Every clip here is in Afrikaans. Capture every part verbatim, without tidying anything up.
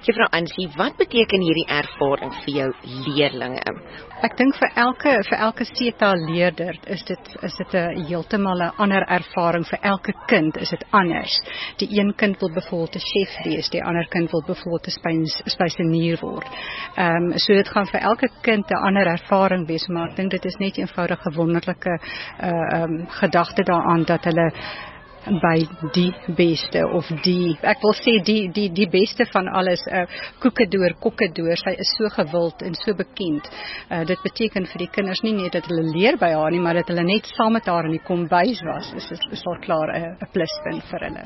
Juffrou Ansie, wat beteken hierdie ervaring vir jou leerlinge? Ek dink vir elke vir elke C-taal-leerder is dit is dit 'n heeltemal 'n ander ervaring. Vir elke kind is dit anders. Die een kind wil byvoorbeeld 'n chef wees, die ander kind wil byvoorbeeld 'n spys, spysenier word. Ehm um, so dit gaan vir elke kind 'n ander ervaring wees, maar ek dink dit is net eenvoudig 'n wonderlike uh, um, gedagte daaraan dat hulle by die beste of die, ek wil sê die die die beste van alles, uh, koekedoor, kokkedoor, sy is so gewild en so bekend. Uh, dit beteken vir die kinders nie net dat hulle leer by haar nie, maar dat hulle net saam met haar in die kombuis was, is, is, is al klaar 'n pluspunt vir hulle.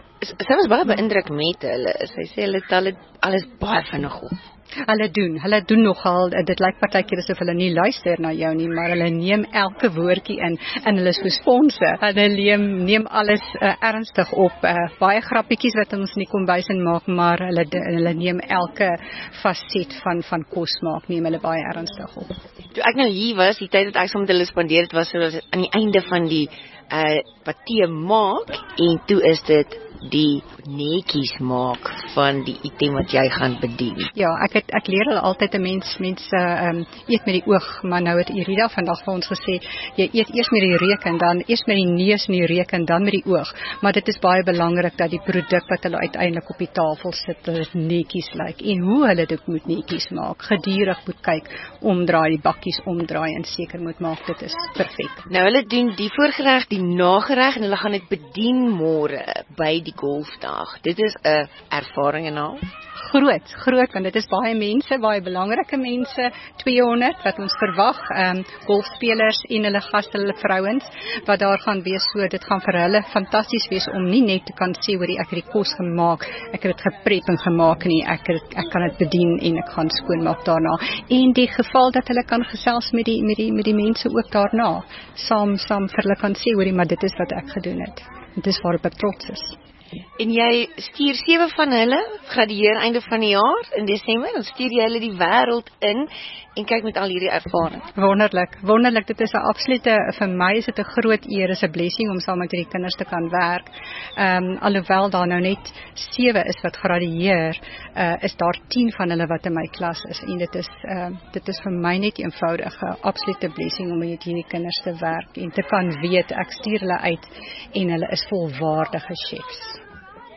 Sy was baie beïndruk met hulle, sy sê hulle het alles, alles baie vinnig op. Hulle doen, hulle doen nogal, dit lyk partykeer asof hulle nie luister na jou nie, maar hulle neem elke woordjie in, en hulle is so sponse, hulle neem, neem alles uh, ernstig op, uh, baie grappietjies wat ons in die kombuis in maak, maar hulle, hulle neem elke faset van, van kos maak, neem hulle baie ernstig op. Toe ek nou hier was, die tyd dat ek saam met hulle spandeer het, was so aan die einde van die uh, patee maak, en toe is dit die netjies maak van die item wat jy gaan bedien. Ja, ek het, ek leer hulle altyd 'n mens mense um, eet met die oog, maar nou het Irida vandag vir ons gesê, jy eet eers met die reuk en dan eers met die neus en die reuk en dan met die oog. Maar dit is baie belangrik dat die produk wat hulle uiteindelik op die tafel sit, dat dit netjies lyk en hoe hulle dit moet netjies maak. Gedurig moet kyk, omdraai, die bakkies omdraai en seker moet maak dit is perfek. Nou hulle doen die voorgereg, die nagereg en hulle gaan dit bedien môre by die golfdag. Dit is 'n ervaring en al. Groot, groot, want dit is baie mense, baie belangrike mense, tweehonderd wat ons verwag, um, golfspelers en hulle gaste, hulle vrouens, wat daar gaan wees, so dit gaan vir hulle fantasties wees om nie net te kan sê, hoorie, ek het die kos gemaak, ek het dit geprep en gemaak nie, ek, het, ek kan dit bedien en ek gaan skoonmaak daarna. En die geval dat hulle kan gesels met die, met die, met die mense ook daarna, saam, saam vir hulle kan sê, hoorie, maar dit is wat ek gedoen het. Dit is waarop ek trots is. En jy stuur sewe van hulle, gradueer einde van die jaar in Desember, dan stuur jy hulle die wêreld in en kyk met al hierdie ervaring. Wonderlik, wonderlik, dit is 'n absolute, vir my is dit 'n groot eer, is 'n blessing om saam met hierdie kinders te kan werk. Ehm um, alhoewel daar nou net sewe is wat gradueer, uh, is daar tien van hulle wat in my klas is en dit is uh, dit is vir my net eenvoudig 'n absolute blessing om met hierdie kinders te werk en te kan weet ek stuur hulle uit en hulle is volwaardige chefs.